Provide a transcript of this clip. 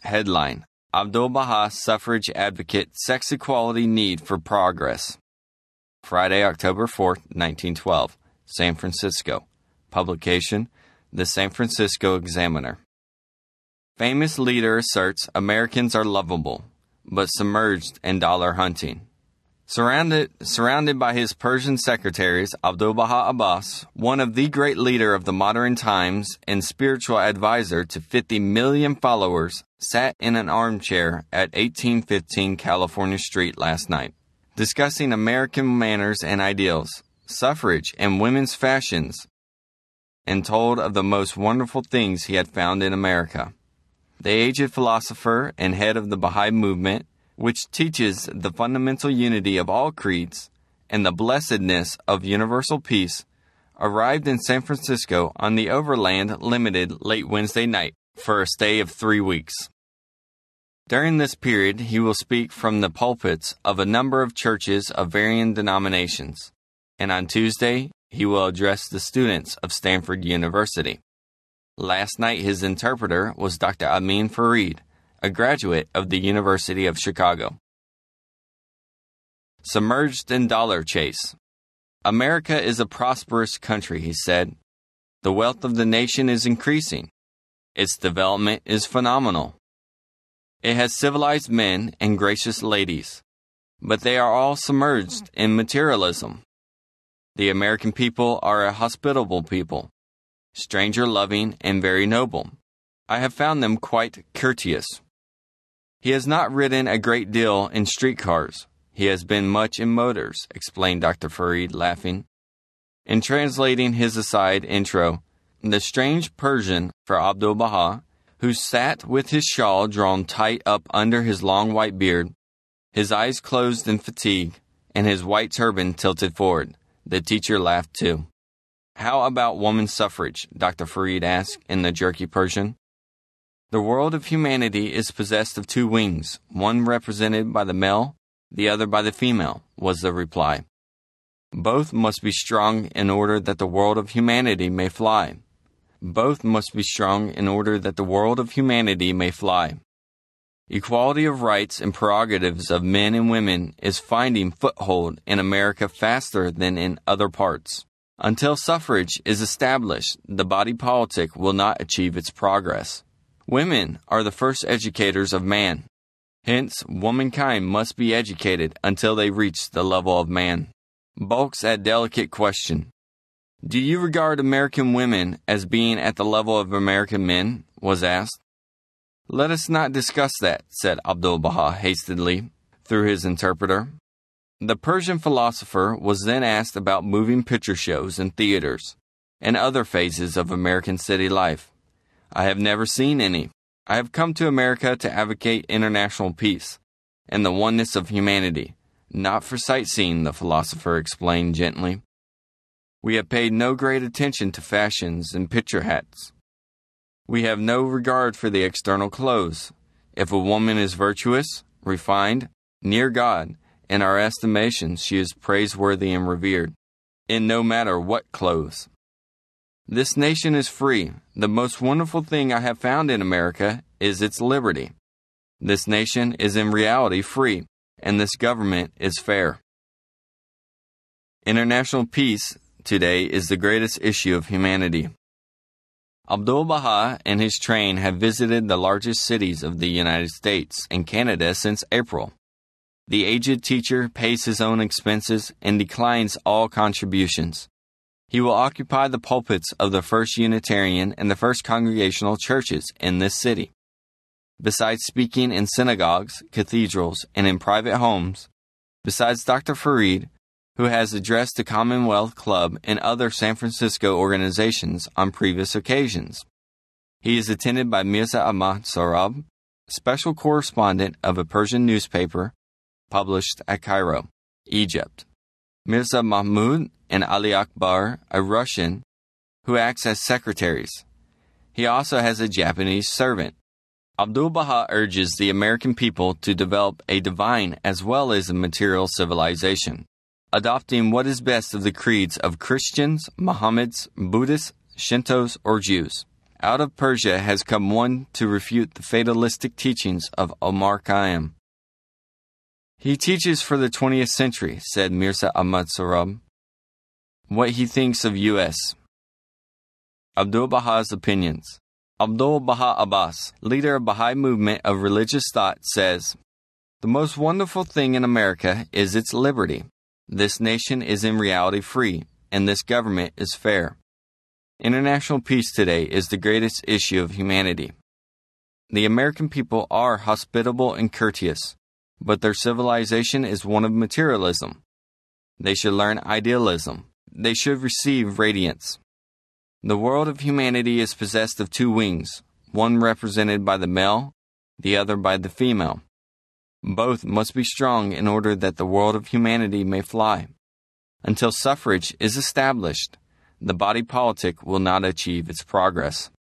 Headline: Abdu'l-Baha Suffrage Advocate Sex Equality Need for Progress. Friday, October 4, 1912. San Francisco. Publication: The San Francisco Examiner. Famous leader asserts Americans are lovable, but submerged in dollar hunting. Surrounded by his Persian secretaries, Abdu'l-Baha Abbas, one of the great leader of the modern times and spiritual advisor to 50 million followers, sat in an armchair at 1815 California Street last night, discussing American manners and ideals, suffrage and women's fashions, and told of the most wonderful things he had found in America. The aged philosopher and head of the Baha'i movement, which teaches the fundamental unity of all creeds and the blessedness of universal peace, arrived in San Francisco on the Overland Limited late Wednesday night for a stay of 3 weeks. During this period, he will speak from the pulpits of a number of churches of varying denominations, and on Tuesday, he will address the students of Stanford University. Last night, his interpreter was Dr. Amin Farid, a graduate of the University of Chicago. Submerged in dollar chase. America is a prosperous country, he said. The wealth of the nation is increasing. Its development is phenomenal. It has civilized men and gracious ladies, but they are all submerged in materialism. The American people are a hospitable people, stranger-loving and very noble. I have found them quite courteous. He has not ridden a great deal in streetcars. He has been much in motors, explained Dr. Farid, laughing. In translating his aside intro, the strange Persian for Abdu'l-Baha, who sat with his shawl drawn tight up under his long white beard, his eyes closed in fatigue, and his white turban tilted forward, the teacher laughed too. How about woman suffrage? Dr. Farid asked in the jerky Persian. The world of humanity is possessed of two wings, one represented by the male, the other by the female, was the reply. Both must be strong in order that the world of humanity may fly. Both must be strong in order that the world of humanity may fly. Equality of rights and prerogatives of men and women is finding foothold in America faster than in other parts. Until suffrage is established, the body politic will not achieve its progress. Women are the first educators of man. Hence, womankind must be educated until they reach the level of man. Bulks a delicate question. Do you regard American women as being at the level of American men? Was asked. Let us not discuss that, said Abdu'l-Baha hastily, through his interpreter. The Persian philosopher was then asked about moving picture shows and theaters, and other phases of American city life. I have never seen any. I have come to America to advocate international peace and the oneness of humanity, not for sightseeing, the philosopher explained gently. We have paid no great attention to fashions and picture hats. We have no regard for the external clothes. If a woman is virtuous, refined, near God, in our estimation she is praiseworthy and revered, in no matter what clothes. This nation is free. The most wonderful thing I have found in America is its liberty. This nation is in reality free, and this government is fair. International peace today is the greatest issue of humanity. Abdu'l-Baha and his train have visited the largest cities of the United States and Canada since April. The aged teacher pays his own expenses and declines all contributions. He will occupy the pulpits of the First Unitarian and the First Congregational churches in this city. Besides speaking in synagogues, cathedrals, and in private homes, besides Dr. Farid, who has addressed the Commonwealth Club and other San Francisco organizations on previous occasions, he is attended by Mirza Ahmad Sorab, special correspondent of a Persian newspaper published at Cairo, Egypt, Mirza Mahmud and Ali Akbar, a Russian, who acts as secretaries. He also has a Japanese servant. Abdu'l-Baha urges the American people to develop a divine as well as a material civilization, adopting what is best of the creeds of Christians, Mohammeds, Buddhists, Shintos, or Jews. Out of Persia has come one to refute the fatalistic teachings of Omar Khayyam. He teaches for the 20th century, said Mirza Ahmad Sohrab. What he thinks of U.S. Abdul Baha's opinions. Abdul Baha Abbas, leader of Baha'i movement of religious thought, says, "The most wonderful thing in America is its liberty. This nation is in reality free, and this government is fair. International peace today is the greatest issue of humanity. The American people are hospitable and courteous, but their civilization is one of materialism. They should learn idealism. They should receive radiance. The world of humanity is possessed of two wings, one represented by the male, the other by the female. Both must be strong in order that the world of humanity may fly. Until suffrage is established, the body politic will not achieve its progress."